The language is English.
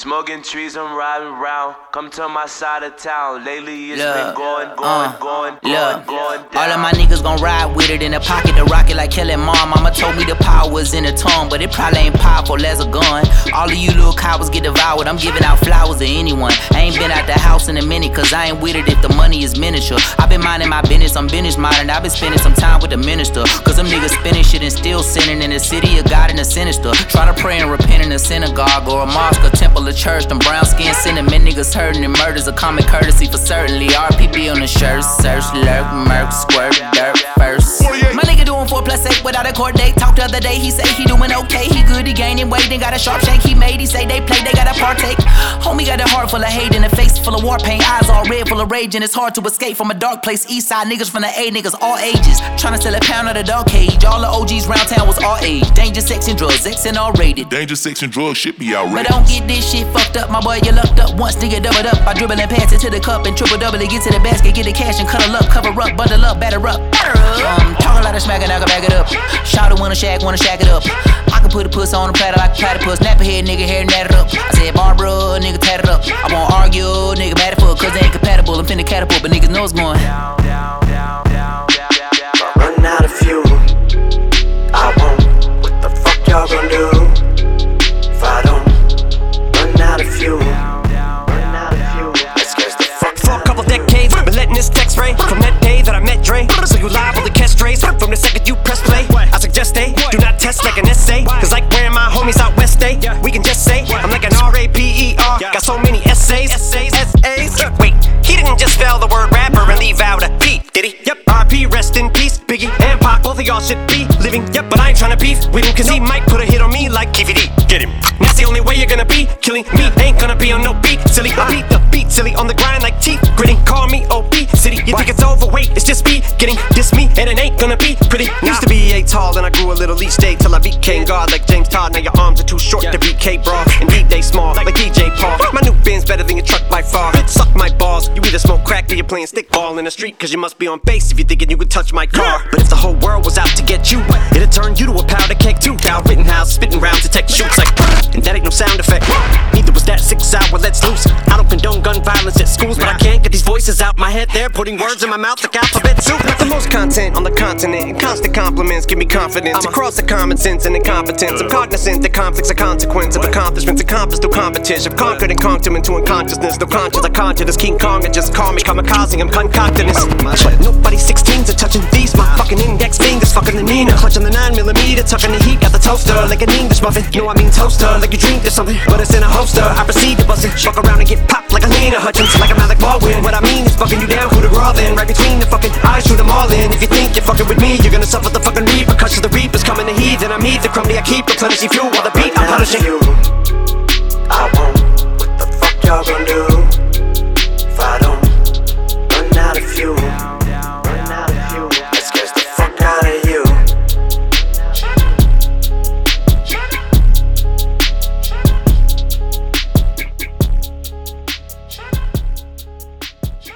Smoking trees, I'm riding round. Come to my side of town. Lately it's been going down. All of my niggas gon' ride with it in the pocket to rock it like Kelly Mom. Mama told me the power was in the tongue, but it probably ain't powerful as a gun. All of you little cowards get devoured. I'm giving out flowers to anyone. I ain't been out the house in a minute, cause I ain't with it if the money is miniature. I been minding my business, I'm business minded. I been spending some time with the minister, cause them niggas spinning shit and still sinning in the city of God and the sinister. Try to pray and repent in a synagogue or a mosque or temple or church. Them brown skin cinnamon niggas hurting and murders a common courtesy for certainly. RPB on the shirt, search, lurk, murk, squirt, dirt first. My nigga doing 4+8 without a court date. Talked the other day, he say he doing okay. He good, he gaining weight, then got a sharp shake he made. He say they play, they gotta partake. Homie got a heart full of hate and a face full of war paint. Eyes all red, full of rage, and it's hard to escape from a dark place. East side niggas from the A, niggas all ages. Tryna sell a pound of the dog cage. All the OGs round town was all age. Danger, sex, and drugs, X and all rated. Danger, sex, and drugs shit be outrageous. But don't get this shit fucked up, my boy, you lucked up. Once nigga doubled up, I dribble and pass it to the cup and triple double it, get to the basket, get the cash and cuddle up, cover up, bundle up, batter up. Talk a lot of smack and I can back it up. Shout it wanna shack it up. I can put a puss on a platter like a platypus. Snap a head, nigga, hair natted up. I said Barbara, nigga, tat it up. I won't argue, nigga, mad at fuck, cause they ain't compatible. I'm finna catapult, but niggas know it's going down. Run out of fuel, I won't. What the fuck y'all gon' do if I don't run out of fuel? Let's get the fuck for a couple decades, been letting this text ray from that day that I met Dre. So you liable to catch strays from the second you press play. I suggest they do not test like an essay, cause like wearing my homies out west day, we can just say I'm like an R-A-P-E-R. Got so many essays. Wait, he didn't just spell the word rapper and leave out a P, did he? Yep, R.P. rest in peace, Biggie and Pac, both of y'all should be living. Yep, but I ain't tryna beef with him, cause he might put a hit on me like KVD. Get him. That's the only way you're gonna be killing me. Ain't gonna be on no beat, silly. I beat the beat, silly, on the grind like teeth gritting. Call me OP City. You think it's overweight? It's just me getting diss me, and it ain't gonna be pretty. Used to be A tall, then I grew a little each day till I became God like James Todd. Now your arms are too short to be K-Bra, indeed they small like DJ Paul. My new Benz better than your truck by far. Suck my balls. You either smoke crack or you're playing stickball in the street, cause you must be on base if you're thinking you could touch my car. But if the whole world was out to get you, it'd turn you to a powder keg too. Cal Rittenhouse spitting rounds to take shoots like, and that ain't no sound effect. Neither was that 6 hour let's loose. I don't condone gun violence at schools, but I can't get these voices out my head. They're putting words in my mouth like alphabet soup. The most content on the continent, and constant compliments give me confidence across the common sense and incompetence. I'm cognizant that conflict's a consequence of accomplishments accomplished through competition. I've conquered and conked him into unconsciousness. No conscious, I conjured this King Kong and just call me kamikaze. I'm concocting this. But nobody 16s are touching these. My fucking index fingers fucking the Nina. Clutching the 9mm, tucking the heat. Got the toaster like an English muffin. No, I mean toaster, like you dreamed of something, but it's in a holster. I proceed to bust it, fuck around and get popped like a Lena Hutchins, like a Malik Baldwin. What I mean is fucking you down, who the raw then. Right between the fucking eyes, shoot them all in. If you think you're fucking with me, you're gonna suffer the fucking repercussions. The reapers coming to heed, then I'm the crummy I keep replenishing fuel while the beat I'm punishing.